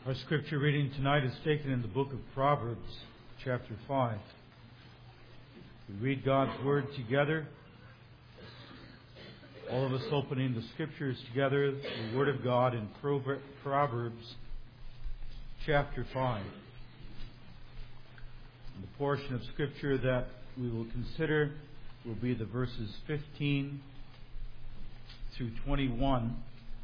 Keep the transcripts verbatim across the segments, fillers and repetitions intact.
Our scripture reading tonight is taken in the book of Proverbs, chapter five. We read God's Word together. All of us opening the scriptures together, the Word of God in Proverbs, chapter five. And the portion of scripture that we will consider will be the verses fifteen through twenty-one.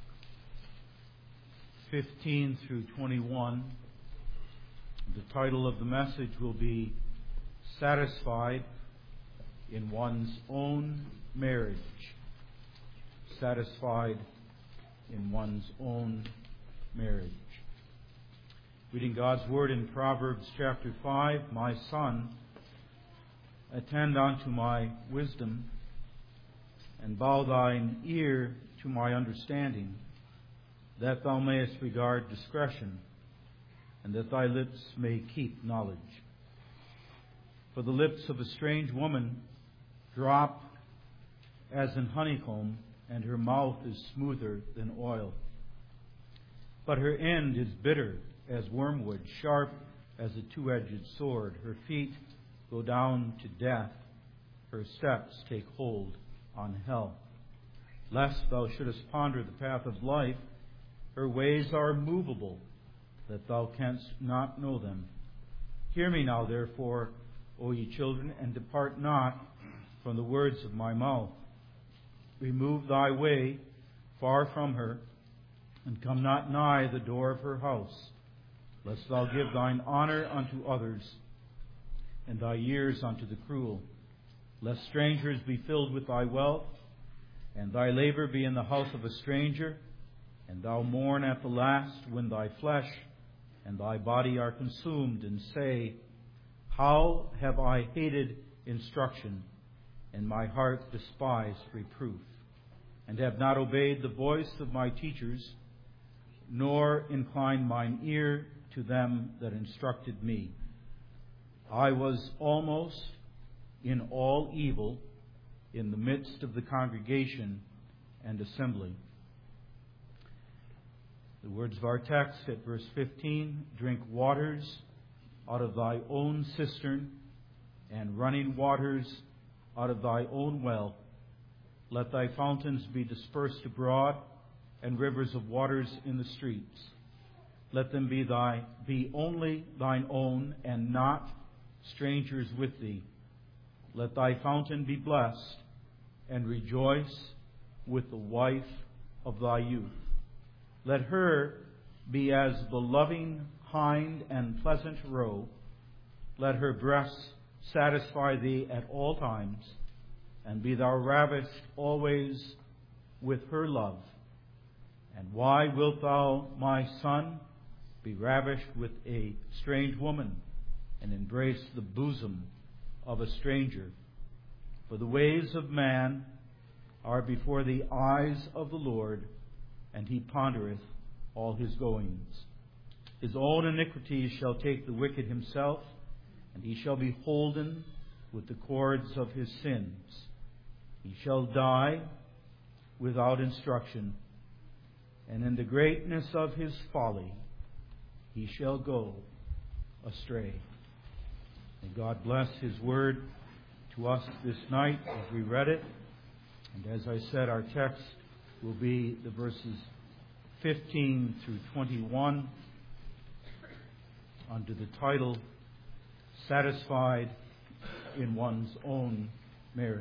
fifteen through twenty-one. The title of the message will be Satisfied in One's Own Marriage. Satisfied in One's Own Marriage. Reading God's Word in Proverbs chapter five. My son, attend unto my wisdom, and bow thine ear to my understanding, that thou mayest regard discretion, and that thy lips may keep knowledge. For the lips of a strange woman drop as in honeycomb, and her mouth is smoother than oil. But her end is bitter as wormwood, sharp as a two-edged sword. Her feet go down to death, her steps take hold on hell. Lest thou shouldest ponder the path of life, her ways are movable, that thou canst not know them. Hear me now, therefore, O ye children, and depart not from the words of my mouth. Remove thy way far from her, and come not nigh the door of her house, lest thou give thine honor unto others, and thy years unto the cruel. Lest strangers be filled with thy wealth, and thy labor be in the house of a stranger, and thou mourn at the last when thy flesh and thy body are consumed, and say, How have I hated instruction, and my heart despised reproof, and have not obeyed the voice of my teachers, nor inclined mine ear to them that instructed me. I was almost in all evil in the midst of the congregation and assembly. The words of our text at verse fifteen, drink waters out of thy own cistern, and running waters out of thy own well. Let thy fountains be dispersed abroad, and rivers of waters in the streets. Let them be thy be only thine own, and not strangers with thee. Let thy fountain be blessed, and rejoice with the wife of thy youth. Let her be as the loving hind and pleasant roe. Let her breasts satisfy thee at all times, and be thou ravished always with her love. And why wilt thou, my son, be ravished with a strange woman, and embrace the bosom of a stranger? For the ways of man are before the eyes of the Lord, and he pondereth all his goings. His own iniquities shall take the wicked himself, and he shall be holden with the cords of his sins. He shall die without instruction, and in the greatness of his folly he shall go astray. May God bless his word to us this night as we read it. And as I said, our text will be the verses fifteen through twenty-one under the title, Satisfied in One's Own Marriage.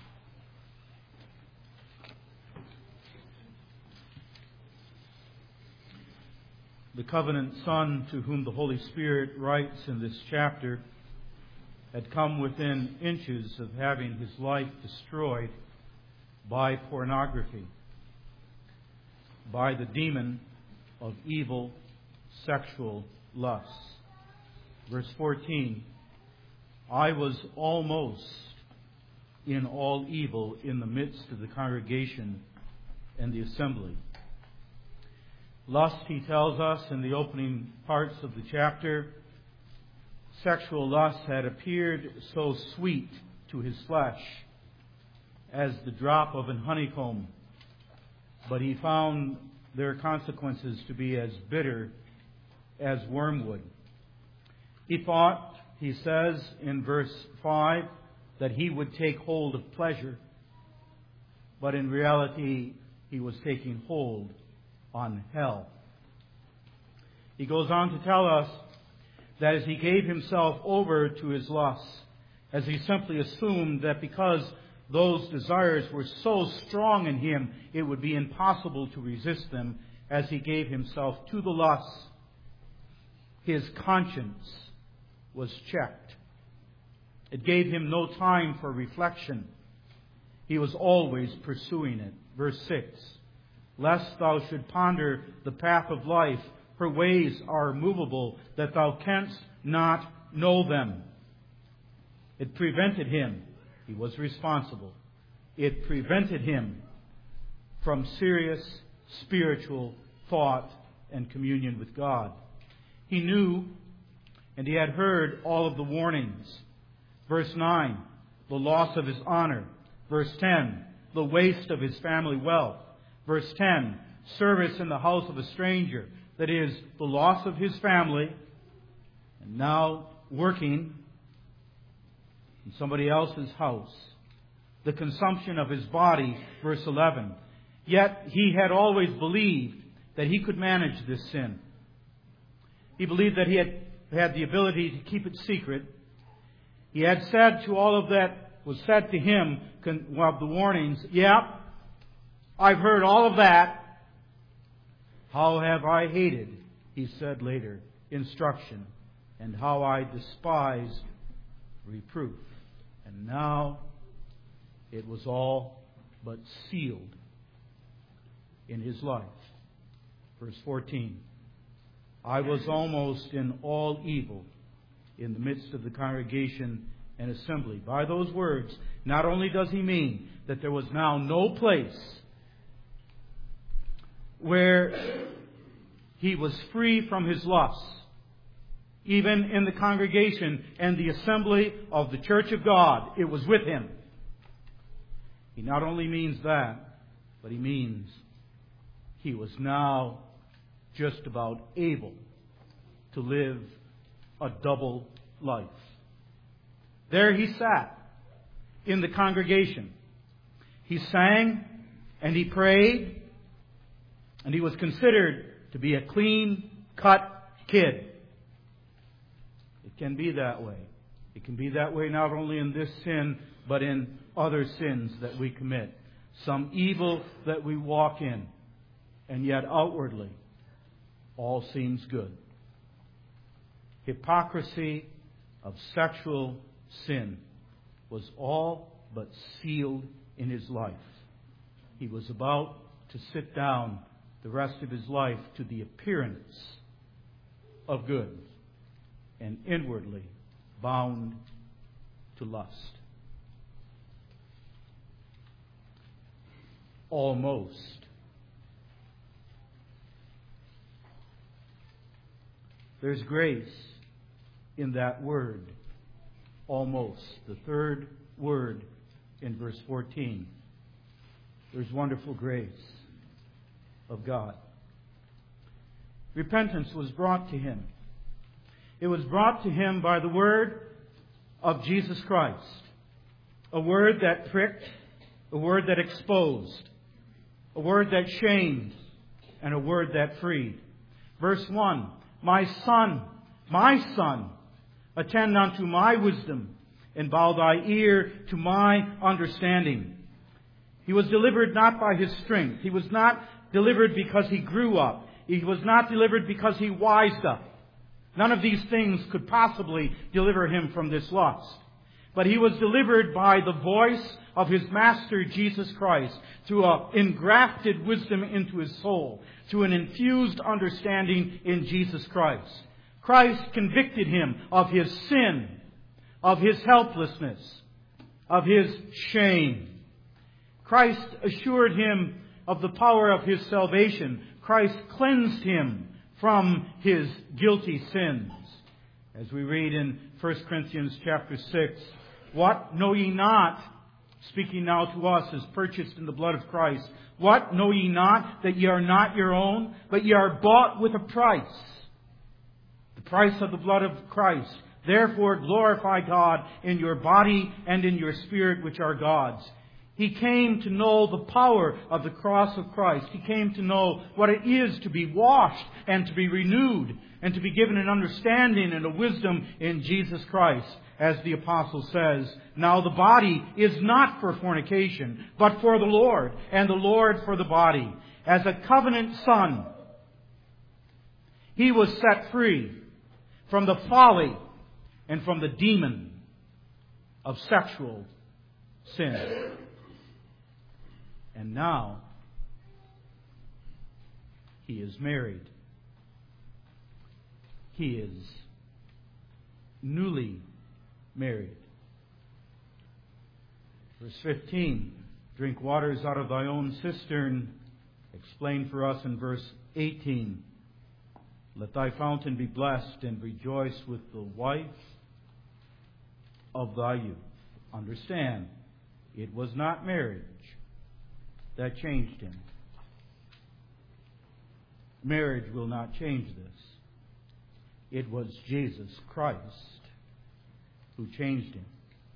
The covenant son to whom the Holy Spirit writes in this chapter had come within inches of having his life destroyed by pornography, by the demon of evil sexual lusts. Verse fourteen, I was almost in all evil in the midst of the congregation and the assembly. Lust, he tells us in the opening parts of the chapter, sexual lust had appeared so sweet to his flesh as the drop of an honeycomb, but he found their consequences to be as bitter as wormwood. He thought, he says in verse five, that he would take hold of pleasure, but in reality he was taking hold on hell. He goes on to tell us that as he gave himself over to his lusts, as he simply assumed that because those desires were so strong in him, it would be impossible to resist them, as he gave himself to the lusts, his conscience was checked. It gave him no time for reflection. He was always pursuing it. Verse six, lest thou should ponder the path of life, her ways are movable, that thou canst not know them. It prevented him. He was responsible. It prevented him from serious spiritual thought and communion with God. He knew and he had heard all of the warnings. Verse nine, the loss of his honor. Verse ten, the waste of his family wealth. Verse ten, service in the house of a stranger. That is, the loss of his family, and now working in somebody else's house. The consumption of his body, verse eleven. Yet he had always believed that he could manage this sin. He believed that he had had the ability to keep it secret. He had said to all of that was said to him, of the warnings, yeah, I've heard all of that. How have I hated, he said later, instruction, and how I despised reproof. And now it was all but sealed in his life. Verse fourteen, I was almost in all evil in the midst of the congregation and assembly. By those words, not only does he mean that there was now no place where he was free from his lusts, even in the congregation and the assembly of the church of God, it was with him. He not only means that, but he means he was now just about able to live a double life. There he sat in the congregation. He sang and he prayed, and he was considered to be a clean-cut kid. It can be that way. It can be that way not only in this sin, but in other sins that we commit. Some evil that we walk in, and yet outwardly, all seems good. Hypocrisy of sexual sin was all but sealed in his life. He was about to sit down the rest of his life to the appearance of good, and inwardly bound to lust. Almost. There's grace in that word, almost. The third word in verse fourteen. There's wonderful grace of God. Repentance was brought to him. It was brought to him by the word of Jesus Christ. A word that pricked, a word that exposed, a word that shamed, and a word that freed. Verse one, my son, my son, attend unto my wisdom, and bow thy ear to my understanding. He was delivered not by his strength. He was not delivered because he grew up. He was not delivered because he wised up. None of these things could possibly deliver him from this lust. But he was delivered by the voice of his Master Jesus Christ, through an engrafted wisdom into his soul, through an infused understanding in Jesus Christ. Christ convicted him of his sin, of his helplessness, of his shame. Christ assured him of the power of his salvation. Christ cleansed him from his guilty sins. As we read in First Corinthians chapter six, what know ye not, speaking now to us as purchased in the blood of Christ, what know ye not, that ye are not your own, but ye are bought with a price? price of the blood of Christ. Therefore glorify God in your body and in your spirit, which are God's. He came to know the power of the cross of Christ. He came to know what it is to be washed and to be renewed and to be given an understanding and a wisdom in Jesus Christ. As the apostle says, now the body is not for fornication, but for the Lord, and the Lord for the body. As a covenant son, he was set free from the folly and from the demon of sexual sin. And now, he is married. He is newly married. Verse fifteen, drink waters out of thy own cistern, explained for us in verse eighteen. Let thy fountain be blessed and rejoice with the wife of thy youth. Understand, it was not marriage that changed him. Marriage will not change this. It was Jesus Christ who changed him.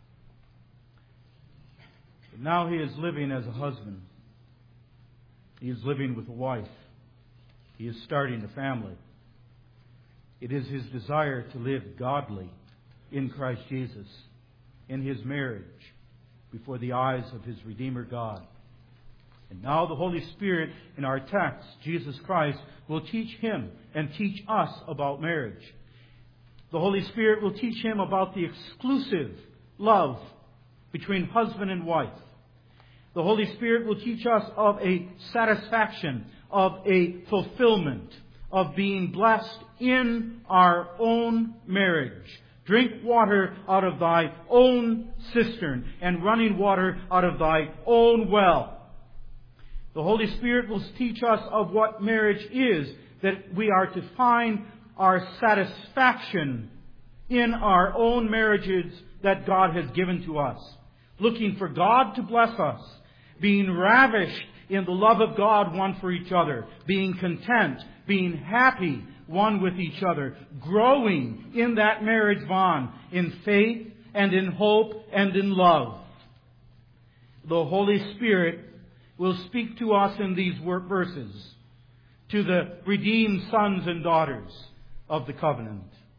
But now he is living as a husband. He is living with a wife. He is starting a family. It is his desire to live godly in Christ Jesus, in his marriage, before the eyes of his Redeemer God. And now the Holy Spirit in our text, Jesus Christ, will teach him and teach us about marriage. The Holy Spirit will teach him about the exclusive love between husband and wife. The Holy Spirit will teach us of a satisfaction, of a fulfillment, of being blessed in our own marriage. Drink water out of thy own cistern, and running water out of thy own well. The Holy Spirit will teach us of what marriage is, that we are to find our satisfaction in our own marriages that God has given to us. Looking for God to bless us. Being ravished in the love of God one for each other. Being content. Being happy one with each other. Growing in that marriage bond. In faith and in hope and in love. The Holy Spirit will speak to us in these verses. To the redeemed sons and daughters of the covenant.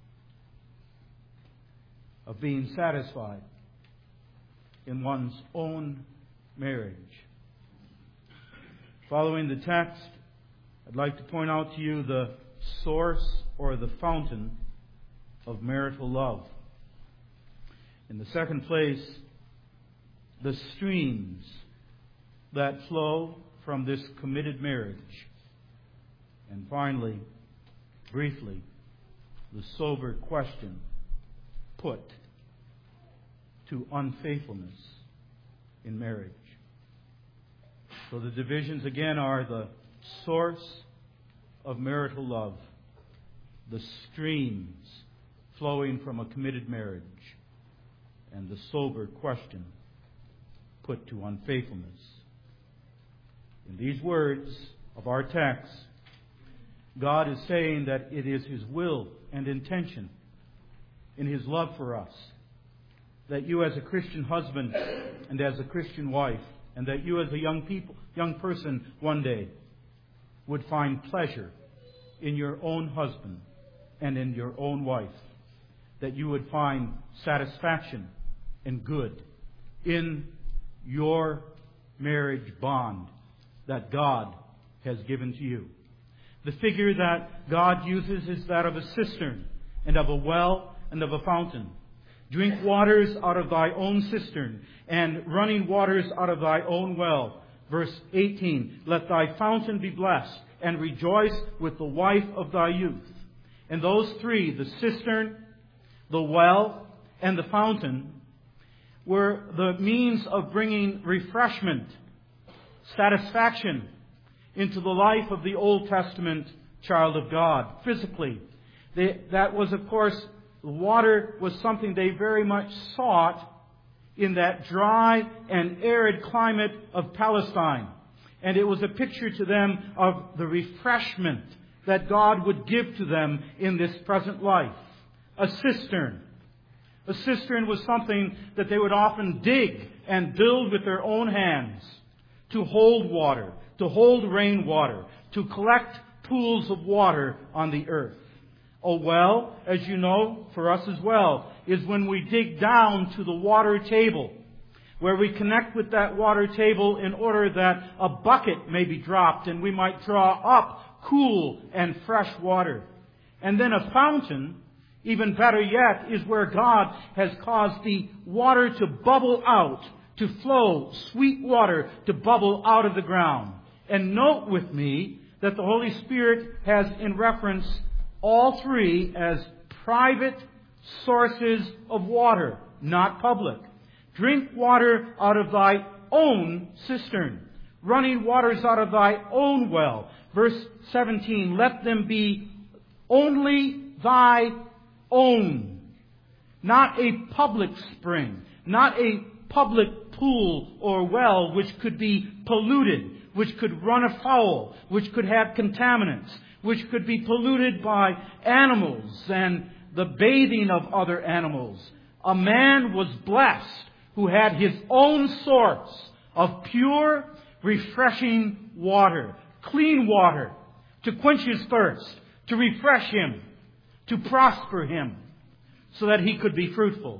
Of being satisfied in one's own marriage. Following the text, I'd like to point out to you the source or the fountain of marital love. In the second place, the streams that flow from this committed marriage. And finally, briefly, the sober question put to unfaithfulness in marriage. So the divisions again are the source of marital love, the streams flowing from a committed marriage, and the sober question put to unfaithfulness. In these words of our text, God is saying that it is His will and intention in His love for us that you as a Christian husband and as a Christian wife, and that you as a young people, young person one day would find pleasure in your own husband and in your own wife. That you would find satisfaction and good in your marriage bond that God has given to you. The figure that God uses is that of a cistern and of a well and of a fountain. Drink waters out of thy own cistern, and running waters out of thy own well. Verse eighteen, let thy fountain be blessed, and rejoice with the wife of thy youth. And those three, the cistern, the well, and the fountain, were the means of bringing refreshment, satisfaction into the life of the Old Testament child of God, physically. They, that was, of course, water was something they very much sought in that dry and arid climate of Palestine. And it was a picture to them of the refreshment that God would give to them in this present life. A cistern. A cistern was something that they would often dig and build with their own hands to hold water, to hold rainwater, to collect pools of water on the earth. A well, as you know, for us as well, is when we dig down to the water table, where we connect with that water table in order that a bucket may be dropped and we might draw up cool and fresh water. And then a fountain, even better yet, is where God has caused the water to bubble out, to flow, sweet water to bubble out of the ground. And note with me that the Holy Spirit has in reference all three as private sources of water, not public. Drink water out of thy own cistern, running waters out of thy own well. Verse seventeen, let them be only thy own. Not a public spring, not a public pool or well which could be polluted, which could run afoul, which could have contaminants, which could be polluted by animals and the bathing of other animals. A man was blessed who had his own source of pure, refreshing water, clean water, to quench his thirst, to refresh him, to prosper him, so that he could be fruitful.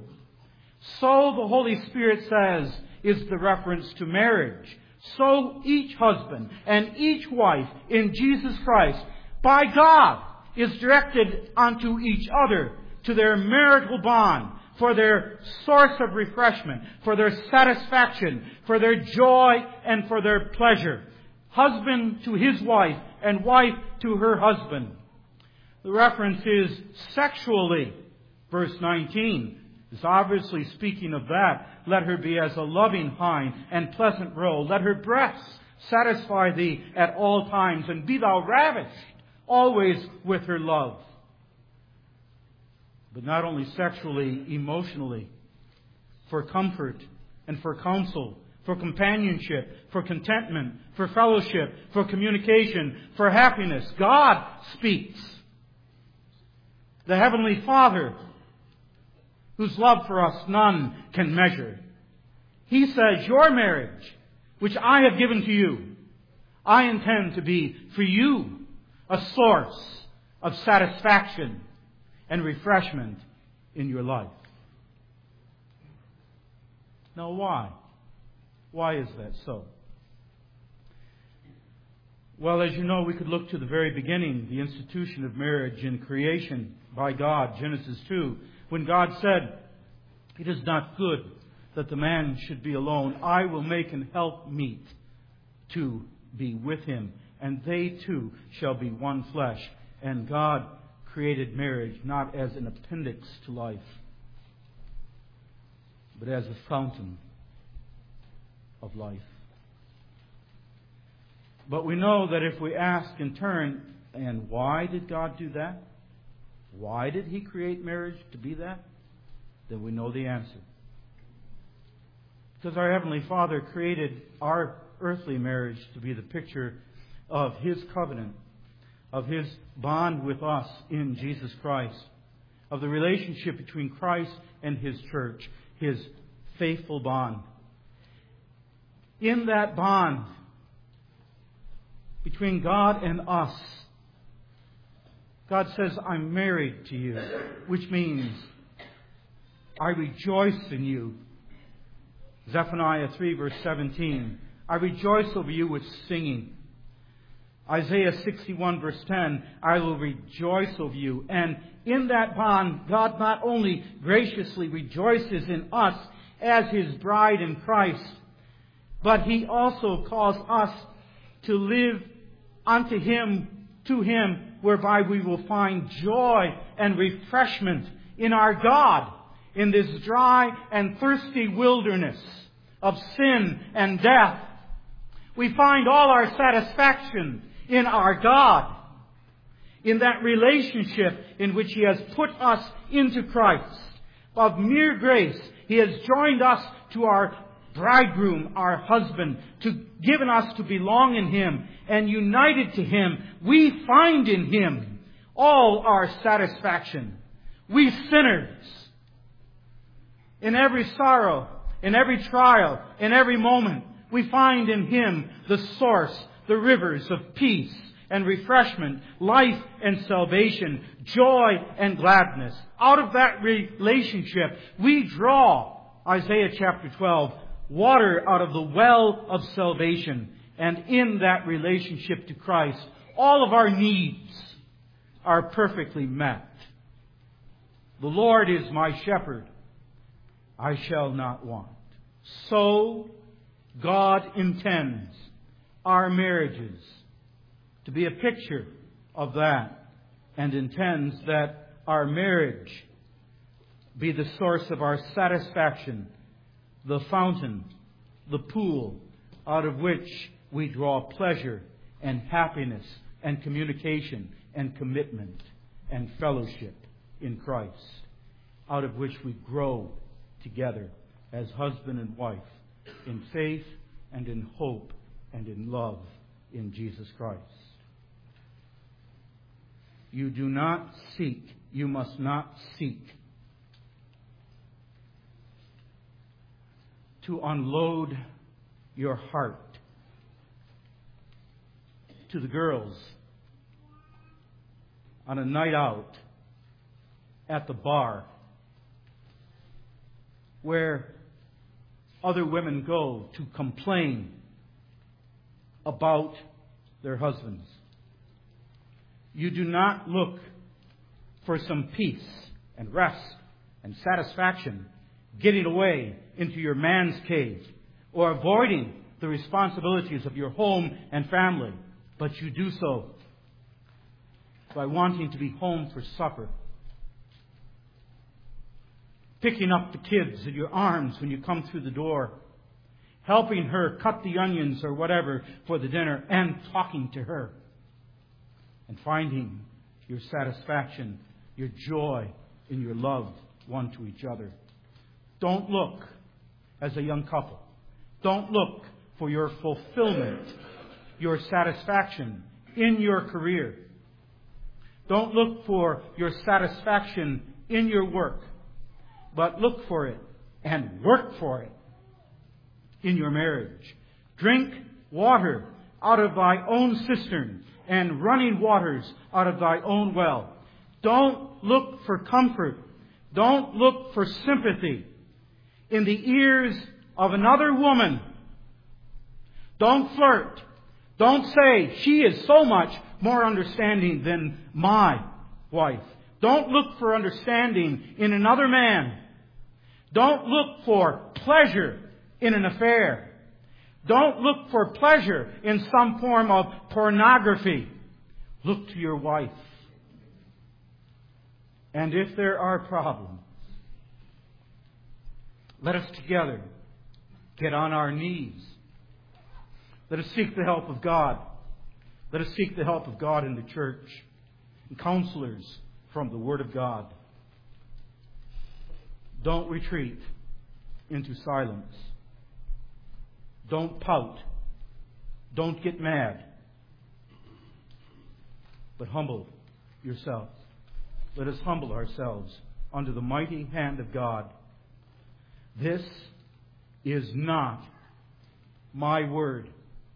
So the Holy Spirit says is the reference to marriage. So each husband and each wife in Jesus Christ, by God, is directed unto each other to their marital bond, for their source of refreshment, for their satisfaction, for their joy, and for their pleasure. Husband to his wife, and wife to her husband. The reference is sexually. Verse nineteen is obviously speaking of that. Let her be as a loving hind and pleasant roe. Let her breasts satisfy thee at all times, and be thou ravished always with her love. But not only sexually, emotionally, for comfort and for counsel, for companionship, for contentment, for fellowship, for communication, for happiness. God speaks. The Heavenly Father, whose love for us none can measure. He says, your marriage, which I have given to you, I intend to be for you a source of satisfaction and refreshment in your life. Now why? Why is that so? Well, as you know, we could look to the very beginning, the institution of marriage in creation by God, Genesis two, when God said, it is not good that the man should be alone. I will make an helpmeet to be with him, and they two shall be one flesh. And God created marriage not as an appendix to life, but as a fountain of life. But we know that if we ask in turn, and why did God do that? Why did He create marriage to be that? Then we know the answer. Because our Heavenly Father created our earthly marriage to be the picture of His covenant, of His bond with us in Jesus Christ, of the relationship between Christ and His church, His faithful bond. In that bond between God and us, God says, I'm married to you, which means I rejoice in you. Zephaniah three verse seventeen, I rejoice over you with singing. Isaiah sixty-one verse ten, I will rejoice over you. And in that bond, God not only graciously rejoices in us as His bride in Christ, but He also calls us to live unto Him, to Him, whereby we will find joy and refreshment in our God, in this dry and thirsty wilderness of sin and death. We find all our satisfaction in our God, in that relationship in which He has put us into Christ. Of mere grace, He has joined us to our bridegroom, our husband, to given us to belong in Him and united to Him, we find in Him all our satisfaction. We sinners, in every sorrow, in every trial, in every moment, we find in Him the source, the rivers of peace and refreshment, life and salvation, joy and gladness. Out of that relationship, we draw, Isaiah chapter twelve, water out of the well of salvation. And in that relationship to Christ, all of our needs are perfectly met. The Lord is my shepherd, I shall not want. So God intends our marriages to be a picture of that, and intends that our marriage be the source of our satisfaction, the fountain, the pool out of which we draw pleasure and happiness and communication and commitment and fellowship in Christ, out of which we grow together as husband and wife in faith and in hope and in love in Jesus Christ. You do not seek, you must not seek to unload your heart to the girls on a night out at the bar where other women go to complain about their husbands. You do not look for some peace and rest and satisfaction getting away into your man's cave or avoiding the responsibilities of your home and family, but you do so by wanting to be home for supper, picking up the kids in your arms when you come through the door, helping her cut the onions or whatever for the dinner, and talking to her, and finding your satisfaction, your joy in your love one to each other. Don't look as a young couple. Don't look for your fulfillment, your satisfaction in your career. Don't look for your satisfaction in your work, but look for it and work for it in your marriage. Drink water out of thy own cistern, and running waters out of thy own well. Don't look for comfort. Don't look for sympathy in the ears of another woman. Don't flirt. Don't say, she is so much more understanding than my wife. Don't look for understanding in another man. Don't look for pleasure in an affair. Don't look for pleasure in some form of pornography. Look to your wife. And if there are problems, let us together get on our knees. Let us seek the help of God. Let us seek the help of God in the church and counselors from the Word of God. Don't retreat into silence. Don't pout. Don't get mad. But humble yourselves. Let us humble ourselves under the mighty hand of God. This is not my word.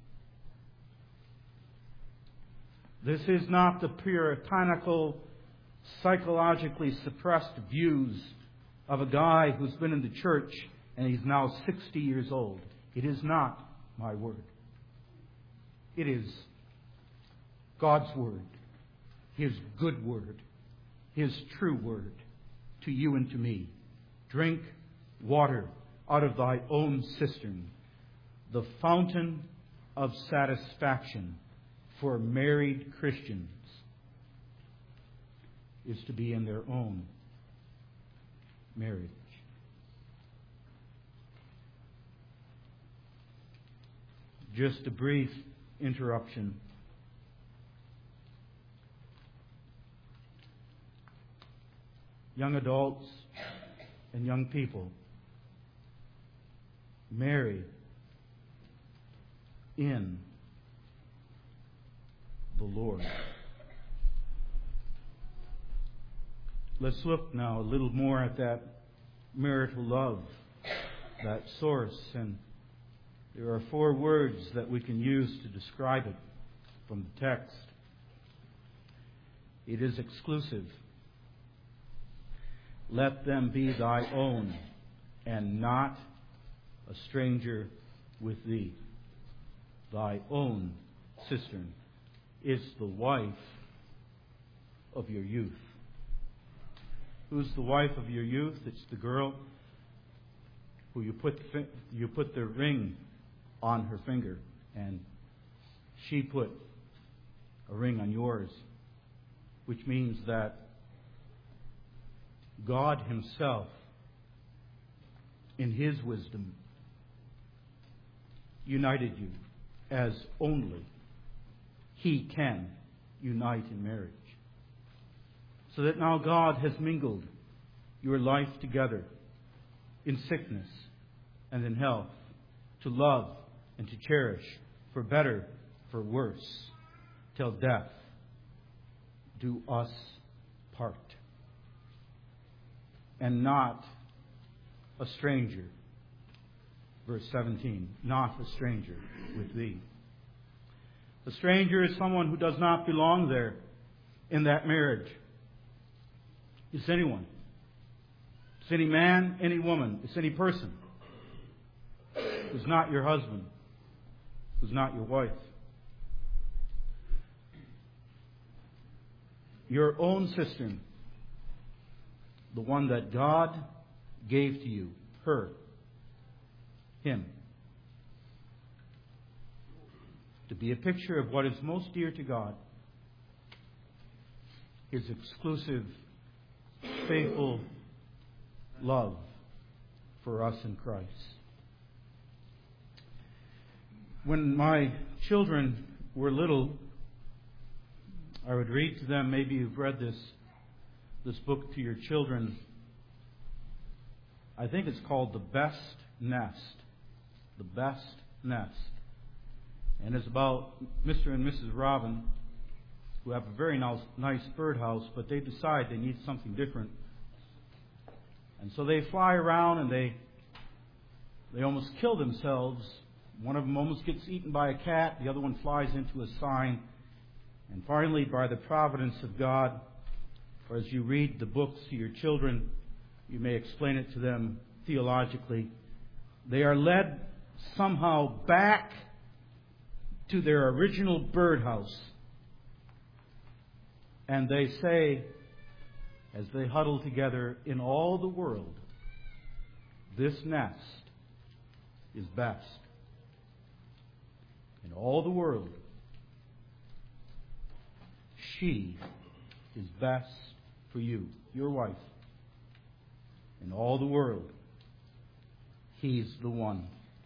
This is not the puritanical, psychologically suppressed views of a guy who's been in the church and he's now sixty years old. It is not my word. It is God's word, His good word, His true word to you and to me. Drink water out of thy own cistern. The fountain of satisfaction for married Christians is to be in their own marriage. Just a brief interruption. Young adults and young people, marry in the Lord. Let's look now a little more at that marital love, that source. And there are four words that we can use to describe it from the text. It is exclusive. Let them be thy own, and not a stranger with thee. Thy own cistern is the wife of your youth. Who's the wife of your youth? It's the girl who you put the, you put the ring on her finger, and she put a ring on yours, which means that God Himself, in His wisdom, united you as only He can unite in marriage. So that now God has mingled your life together in sickness and in health, to love and to cherish, for better, for worse, till death do us part. And not a stranger, verse seventeen, not a stranger with thee. A stranger is someone who does not belong there in that marriage. It's anyone. It's any man, any woman. It's any person who's not your husband, who's not your wife. Your own cistern, the one that God gave to you, her, him, to be a picture of what is most dear to God, His exclusive, faithful love for us in Christ. When my children were little, I would read to them, maybe you've read this, this book to your children. I think it's called The Best Nest. The Best Nest. And it's about Mister and Missus Robin, who have a very nice, nice birdhouse, but they decide they need something different. And so they fly around and they they almost kill themselves. One of them almost gets eaten by a cat. The other one flies into a sign. And finally, by the providence of God, or as you read the books to your children, you may explain it to them theologically, they are led somehow back to their original birdhouse. And they say, as they huddle together, in all the world, this nest is best. In all the world, she is best for you, your wife. In all the world, he's the one.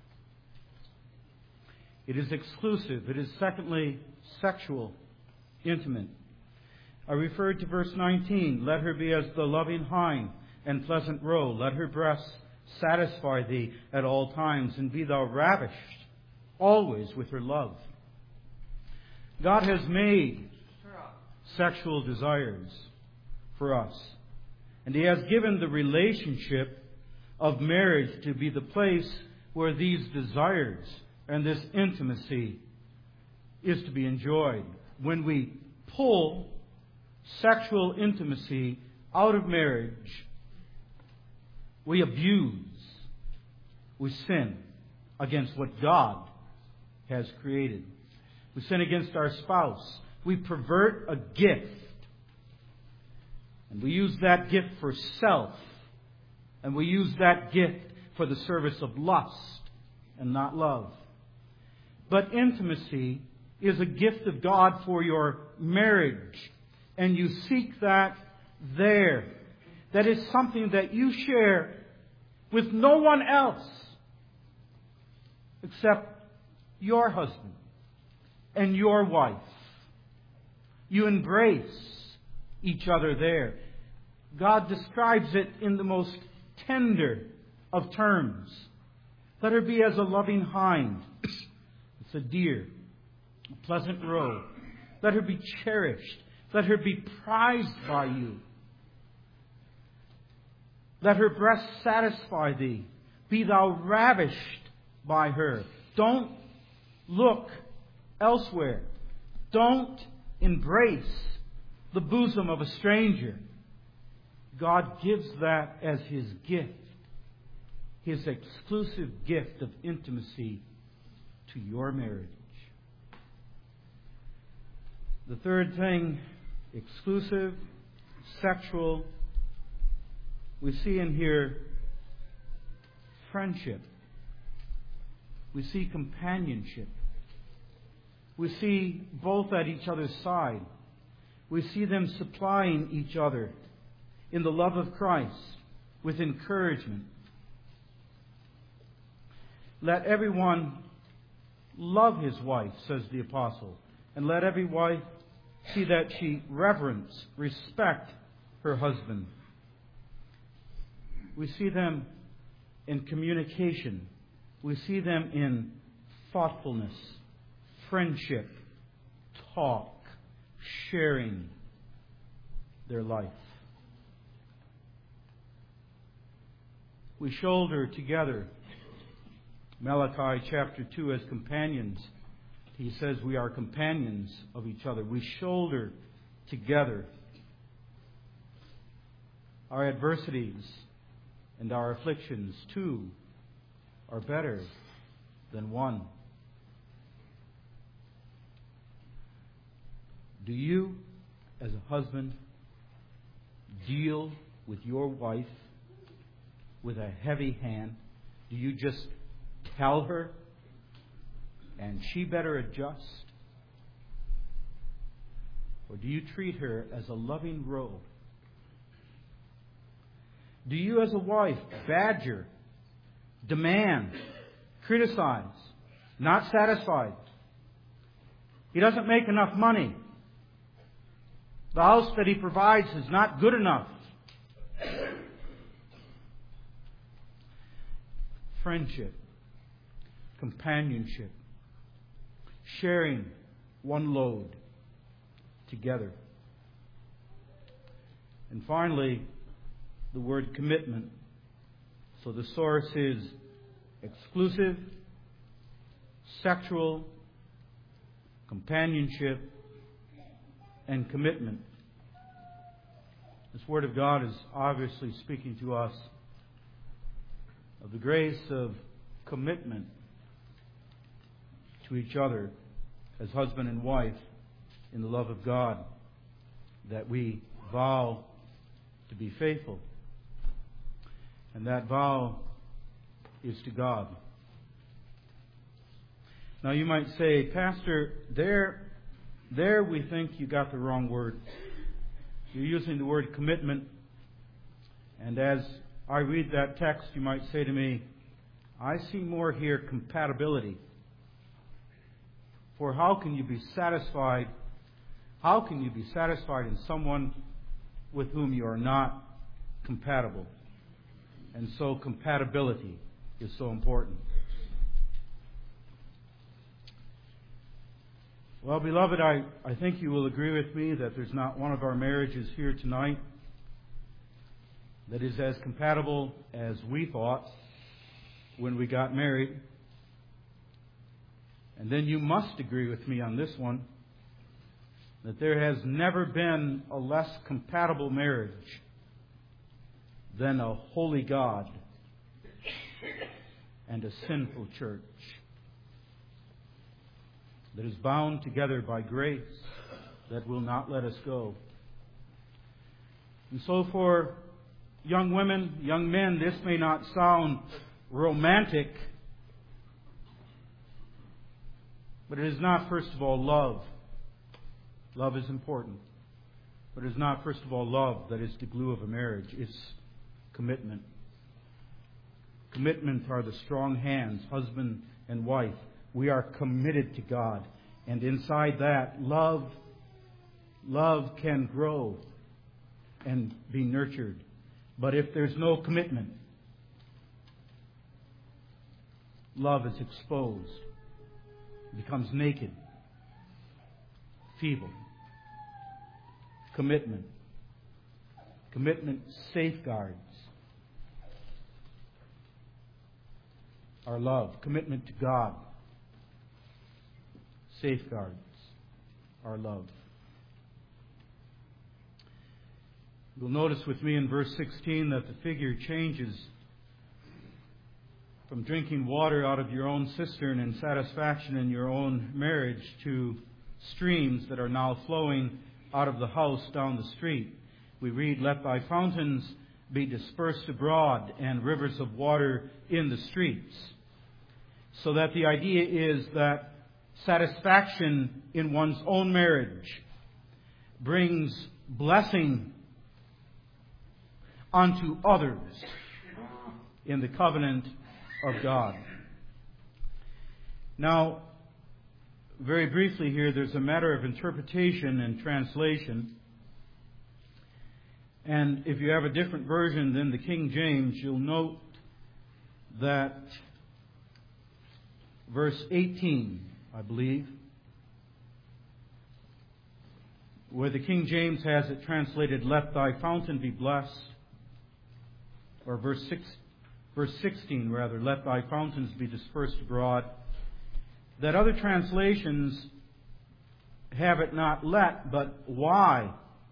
It is exclusive. It is, secondly, sexual, intimate. I referred to verse nineteen. Let her be as the loving hind and pleasant roe. Let her breasts satisfy thee at all times, and be thou ravished always with her love. God has made sexual desires for us. And He has given the relationship of marriage to be the place where these desires and this intimacy is to be enjoyed. When we pull sexual intimacy out of marriage, we abuse, we sin against what God has created. We sin against our spouse. We pervert a gift. And we use that gift for self. And we use that gift for the service of lust and not love. But intimacy is a gift of God for your marriage. And you seek that there. That is something that you share with no one else except your husband and your wife. You embrace each other there. God describes it in the most tender of terms. Let her be as a loving hind. It's a deer, a pleasant roe. Let her be cherished. Let her be prized by you. Let her breast satisfy thee. Be thou ravished by her. Don't look elsewhere. Don't embrace the bosom of a stranger. God gives that as His gift. His exclusive gift of intimacy to your marriage. The third thing, exclusive, sexual. We see in here friendship. We see companionship. We see both at each other's side. We see them supplying each other in the love of Christ with encouragement. Let everyone love his wife, says the apostle, and let every wife see that she reverence, respect her husband. We see them in communication. We see them in thoughtfulness, friendship, talk, sharing their life. We shoulder together Malachi chapter two as companions. He says we are companions of each other. We shoulder together our adversities and our afflictions. Two are better than one. Do you, as a husband, deal with your wife with a heavy hand? Do you just tell her and she better adjust? Or do you treat her as a loving roe? Do you, as a wife, badger, demand, criticize, not satisfied? He doesn't make enough money. The house that he provides is not good enough. Friendship, companionship, sharing one load together. And finally, the word commitment. So the source is exclusive, sexual, companionship, and commitment. This Word of God is obviously speaking to us of the grace of commitment to each other as husband and wife in the love of God, that we vow to be faithful. And that vow is to God. Now you might say, Pastor, there, there we think you got the wrong word. You're using the word commitment. And as I read that text, you might say to me, I see more here compatibility. For how can you be satisfied? How can you be satisfied in someone with whom you are not compatible? And so compatibility is so important. Well, beloved, I, I think you will agree with me that there's not one of our marriages here tonight that is as compatible as we thought when we got married. And then you must agree with me on this one, that there has never been a less compatible marriage than a holy God and a sinful church that is bound together by grace that will not let us go. And so for young women, young men, this may not sound romantic, but it is not, first of all, love. Love is important. But it is not, first of all, love that is the glue of a marriage. It's commitment. Commitment are the strong hands, husband and wife. We are committed to God. And inside that, love, love can grow and be nurtured. But if there's no commitment, love is exposed. It becomes naked, feeble. Commitment. Commitment safeguards our love. Commitment to God safeguards our love. You'll notice with me in verse sixteen that the figure changes from drinking water out of your own cistern and satisfaction in your own marriage to streams that are now flowing out of the house down the street. We read, "Let thy fountains be dispersed abroad and rivers of water in the streets." So that the idea is that satisfaction in one's own marriage brings blessing unto others in the covenant of God. Now, very briefly here, there's a matter of interpretation and translation. And if you have a different version than the King James, you'll note that verse eighteen, I believe, where the King James has it translated, "Let thy fountain be blessed," or verse six, verse sixteen rather, "Let thy fountains be dispersed abroad," that other translations have it not "let," but "why."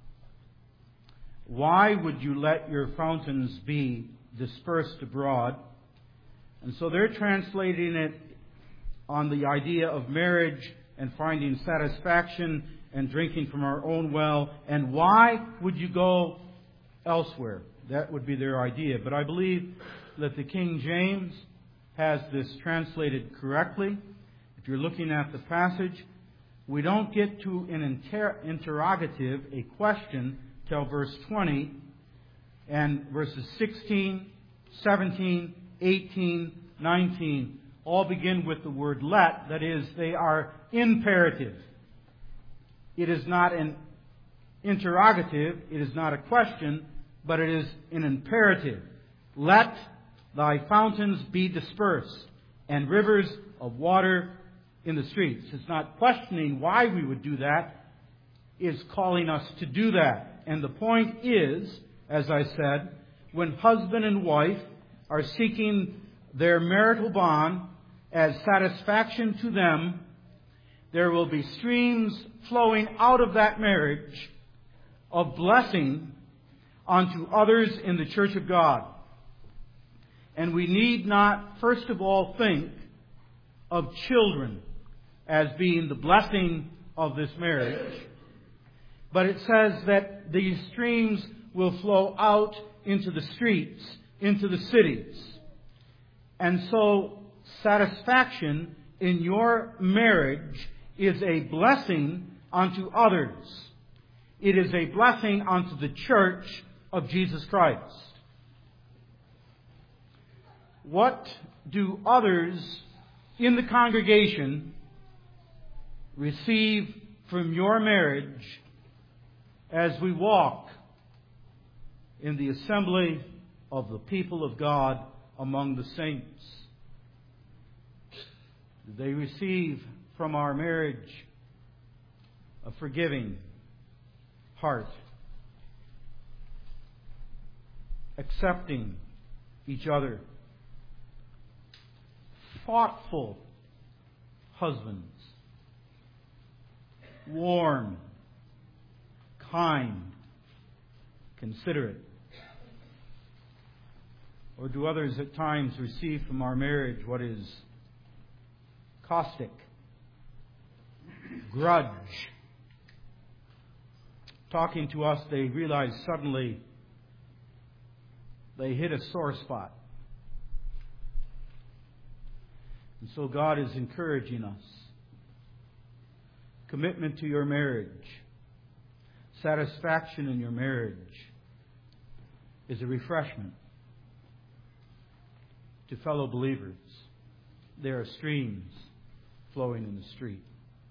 Why would you let your fountains be dispersed abroad? And so they're translating it on the idea of marriage and finding satisfaction and drinking from our own well. And why would you go elsewhere? That would be their idea. But I believe that the King James has this translated correctly. If you're looking at the passage, we don't get to an inter- interrogative, a question, till verse twenty, and verses sixteen, seventeen, eighteen, nineteen all begin with the word "let." That is, they are imperative. It is not an interrogative, it is not a question, but it is an imperative. "Let thy fountains be dispersed, and rivers of water in the streets." It's not questioning why we would do that, it's calling us to do that. And the point is, as I said, when husband and wife are seeking their marital bond as satisfaction to them, there will be streams flowing out of that marriage of blessing unto others in the church of God. And we need not, first of all, think of children as being the blessing of this marriage. But it says that these streams will flow out into the streets, into the cities. And so satisfaction in your marriage is a blessing unto others. It is a blessing unto the church of Jesus Christ. What do others in the congregation receive from your marriage as we walk in the assembly of the people of God among the saints? Do they receive from our marriage a forgiving heart, accepting each other, thoughtful husbands, warm, kind, considerate? Or do others at times receive from our marriage what is caustic, grudge? Talking to us, they realize suddenly they hit a sore spot. And so God is encouraging us. Commitment to your marriage, satisfaction in your marriage is a refreshment to fellow believers. There are streams flowing in the street.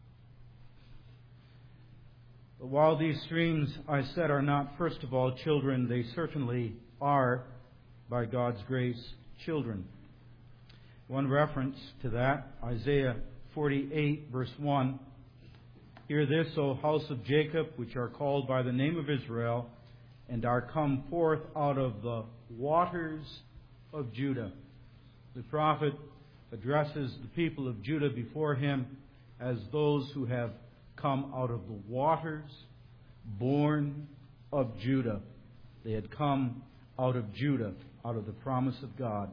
But while these streams, I said, are not, first of all, children, they certainly are, by God's grace, children. One reference to that, Isaiah forty-eight, verse one. Hear this, O house of Jacob, which are called by the name of Israel, and are come forth out of the waters of Judah. The prophet addresses the people of Judah before him as those who have come out of the waters, born of Judah. They had come out of Judah, out of the promise of God.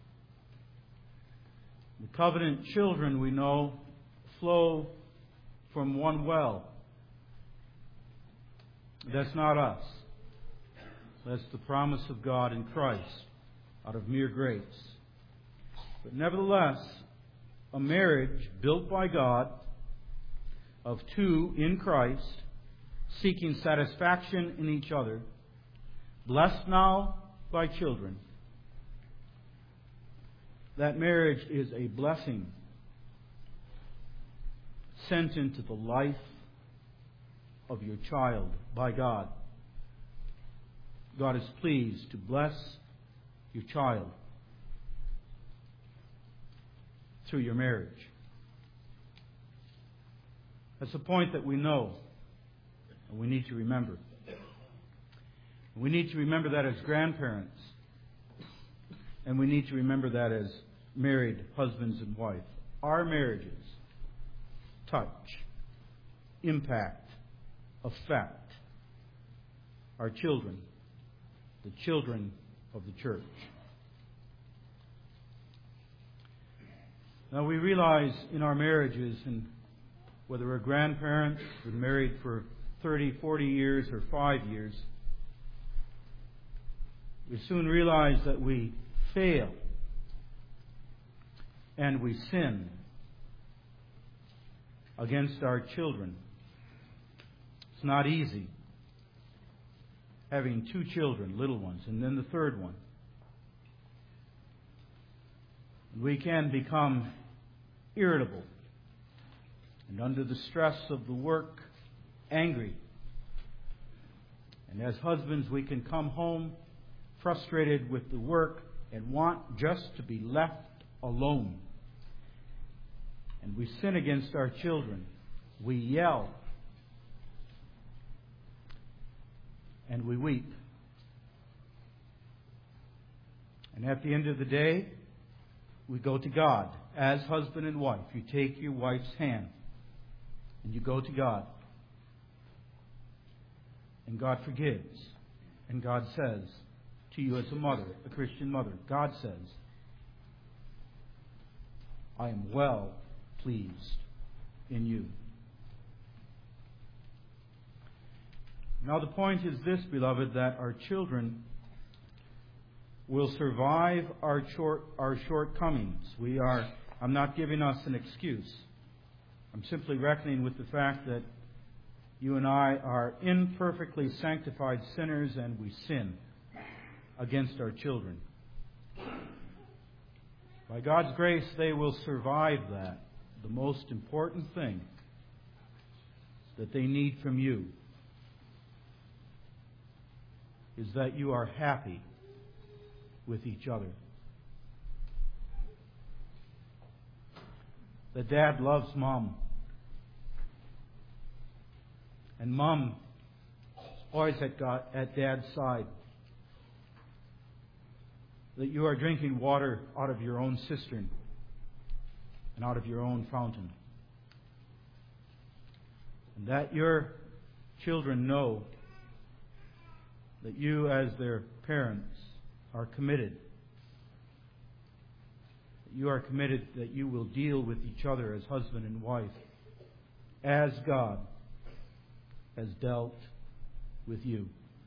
The covenant children, we know, flow from one well. That's not us. That's the promise of God in Christ, out of mere grace. But nevertheless, a marriage built by God of two in Christ, seeking satisfaction in each other, blessed now by children. That marriage is a blessing sent into the life of your child by God. God is pleased to bless your child through your marriage. That's a point that we know and we need to remember. We need to remember that as grandparents, and we need to remember that as married husbands and wives. Our marriages touch, impact, affect our children, the children of the church. Now we realize in our marriages, and whether we're grandparents, been married for thirty, forty years or five years, we soon realize that we fail and we sin against our children. It's not easy having two children, little ones, and then the third one. We can become irritable and under the stress of the work, angry. And as husbands, we can come home frustrated with the work and want just to be left alone. And we sin against our children. We yell. And we weep. And at the end of the day, we go to God as husband and wife. You take your wife's hand and you go to God. And God forgives. And God says to you as a mother, a Christian mother, God says, I am well pleased in you. Now the point is this, beloved, that our children will survive our short, our shortcomings. We are, I'm not giving us an excuse. I'm simply reckoning with the fact that you and I are imperfectly sanctified sinners and we sin against our children. By God's grace, they will survive that. The most important thing that they need from you is that you are happy with each other. That Dad loves Mom. And Mom always at God, at Dad's side. That you are drinking water out of your own cistern and out of your own fountain. And that your children know that you as their parents are committed. That you are committed that you will deal with each other as husband and wife as God has dealt with you.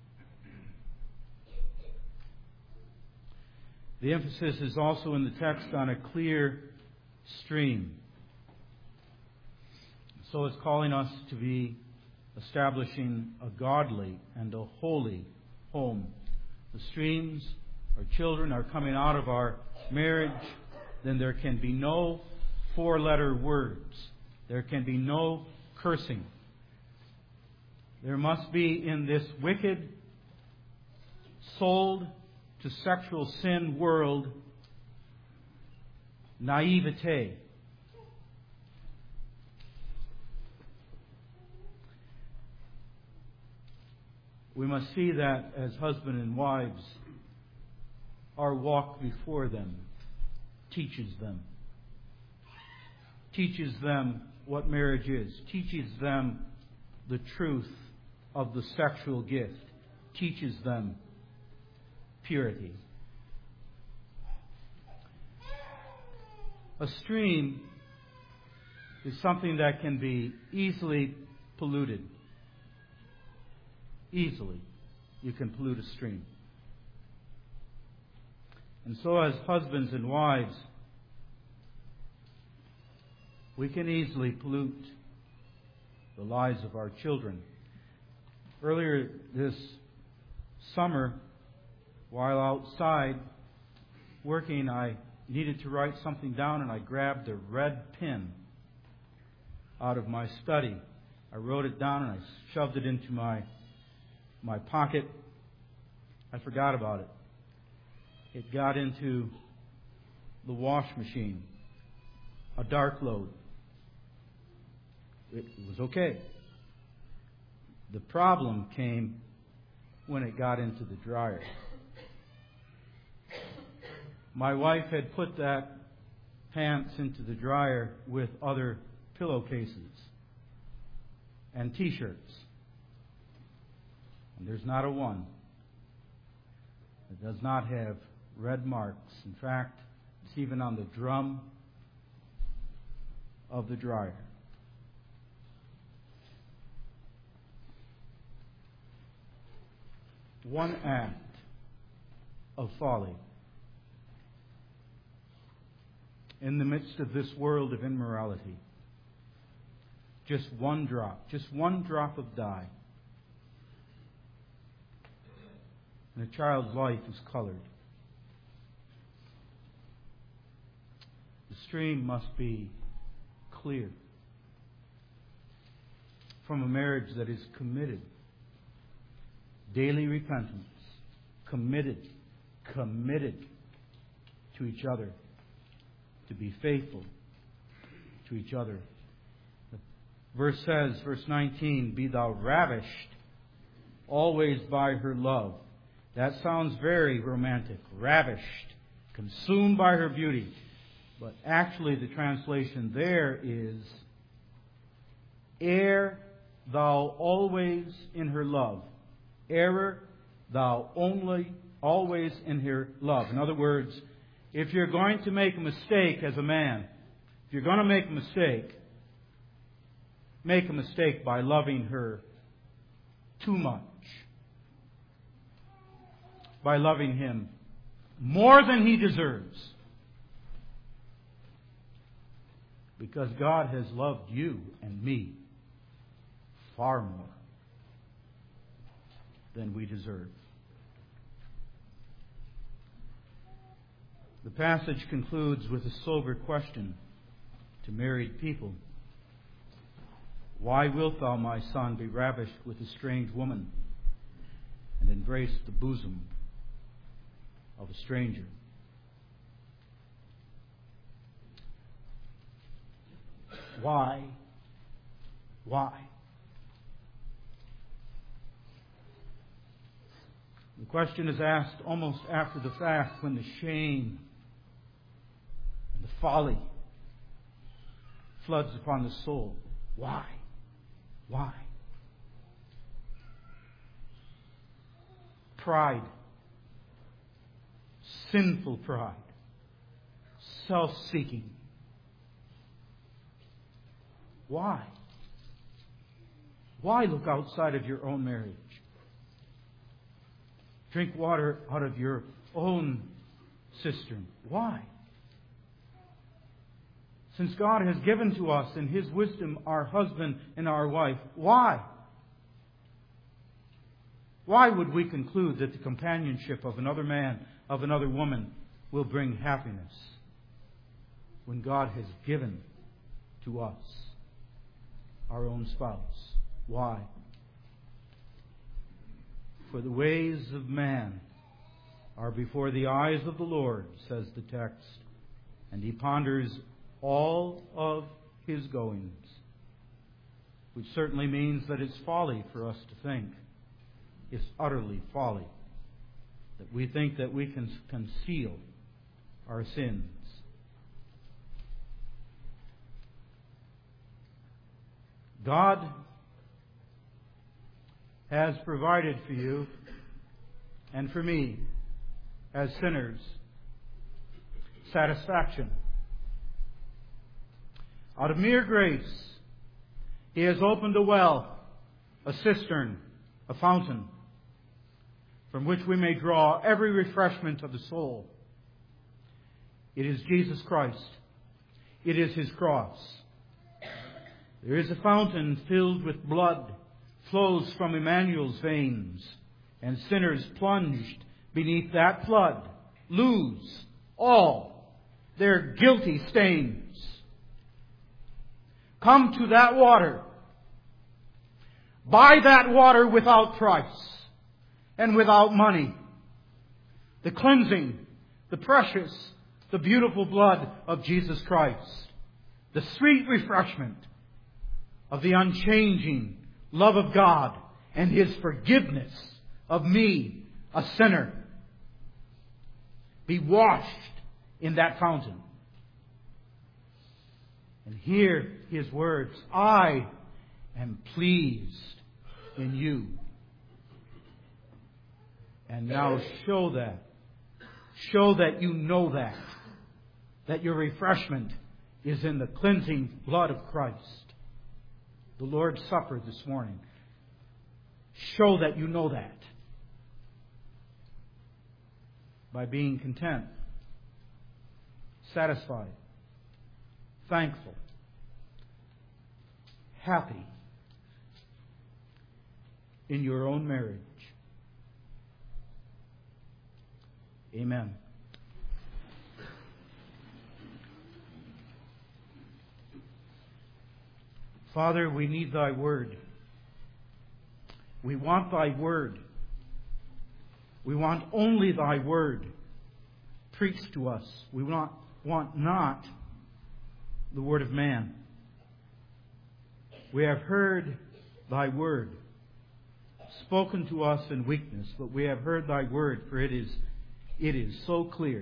The emphasis is also in the text on a clear stream. So it's calling us to be establishing a godly and a holy home. The streams, our children are coming out of our marriage, then there can be no four-letter words. There can be no cursing. There must be in this wicked, sold to sexual sin world naivete. We must see that as husband and wives, our walk before them teaches them. Teaches them what marriage is. Teaches them the truth of the sexual gift. Teaches them purity. A stream is something that can be easily polluted. Easily, you can pollute a stream. And so as husbands and wives, we can easily pollute the lives of our children. Earlier this summer, while outside working, I needed to write something down, and I grabbed a red pen out of my study. I wrote it down and I shoved it into my my pocket. I forgot about it. It got into the wash machine, a dark load. It was okay. The problem came when it got into the dryer. My wife had put that pants into the dryer with other pillowcases and T-shirts. And there's not a one that does not have red marks. In fact, it's even on the drum of the dryer. One act of folly in the midst of this world of immorality. Just one drop, just one drop of dye, and a child's life is colored. The stream must be clear from a marriage that is committed. Daily repentance. Committed. Committed to each other. To be faithful to each other. The verse says, verse nineteen, be thou ravished always by her love. That sounds very romantic. Ravished. Consumed by her beauty. But actually the translation there is, ere thou always in her love. Error, thou only, always in her love. In other words, if you're going to make a mistake as a man, if you're going to make a mistake, make a mistake by loving her too much. By loving him more than he deserves. Because God has loved you and me far more than we deserve. The passage concludes with a sober question to married people. Why wilt thou, my son, be ravished with a strange woman and embrace the bosom of a stranger? Why? Why? The question is asked almost after the fact, when the shame and the folly floods upon the soul. Why? Why? Pride. Sinful pride. Self-seeking. Why? Why look outside of your own marriage? Drink water out of your own cistern. Why? Since God has given to us in His wisdom our husband and our wife, why? Why would we conclude that the companionship of another man, of another woman, will bring happiness when God has given to us our own spouse? Why? For the ways of man are before the eyes of the Lord, says the text, and he ponders all of his goings, which certainly means that it's folly for us to think. It's utterly folly that we think that we can conceal our sins. God has provided for you and for me as sinners satisfaction. Out of mere grace, He has opened a well, a cistern, a fountain, from which we may draw every refreshment of the soul. It is Jesus Christ. It is His cross. There is a fountain filled with blood, flows from Emmanuel's veins, and sinners plunged beneath that flood lose all their guilty stains. Come to that water. Buy that water without price and without money. The cleansing, the precious, the beautiful blood of Jesus Christ. The sweet refreshment of the unchanging love of God and His forgiveness of me, a sinner. Be washed in that fountain. And hear His words. I am pleased in you. And now show that. Show that you know that. That your refreshment is in the cleansing blood of Christ. The Lord's Supper this morning. Show that you know that. By being content, satisfied, thankful, happy in your own marriage. Amen. Father, we need Thy Word. We want Thy Word. We want only Thy Word preached to us. We want, want not the word of man. We have heard Thy Word spoken to us in weakness, but we have heard Thy Word, for it is, it is so clear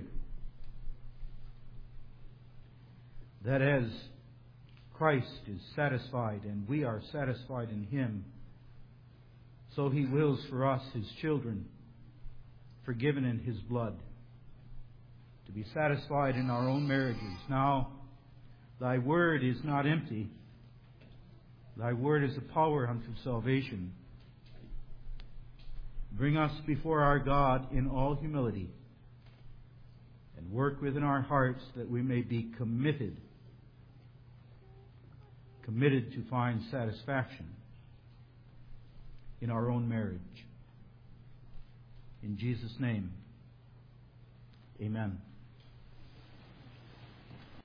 that as Christ is satisfied and we are satisfied in Him, so He wills for us, His children, forgiven in His blood, to be satisfied in our own marriages. Now, Thy Word is not empty. Thy Word is a power unto salvation. Bring us before our God in all humility, and work within our hearts that we may be committed, committed to find satisfaction in our own marriage. In Jesus' name, amen.